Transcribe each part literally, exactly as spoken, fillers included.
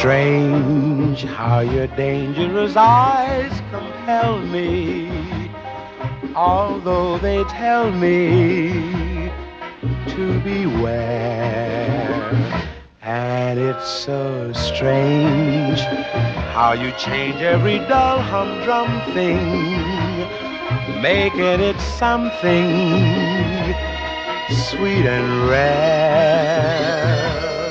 strange how your dangerous eyes compel me, although they tell me to beware. And it's so strange how you change every dull humdrum thing, making it something sweet and rare.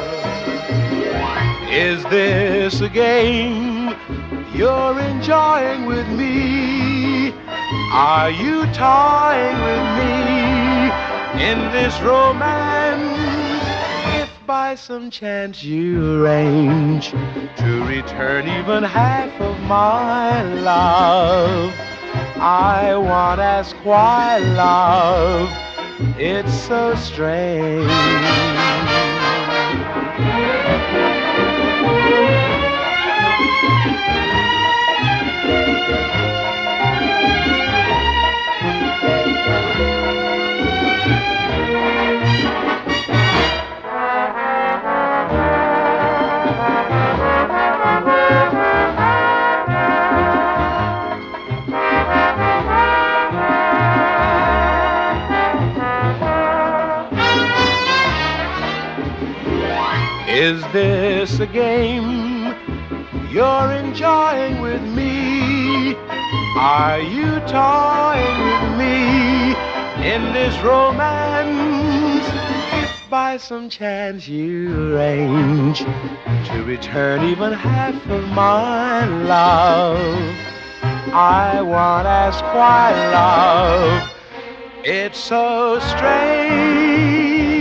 Is this a game you're enjoying with me? Are you toying with me in this romance? If by some chance you arrange to return even half of my love, I want to ask why, love, it's so strange. Is this a game you're enjoying with me? Are you toying with me in this romance? If by some chance you arrange to return even half of my love, I want to ask why, love, it's so strange.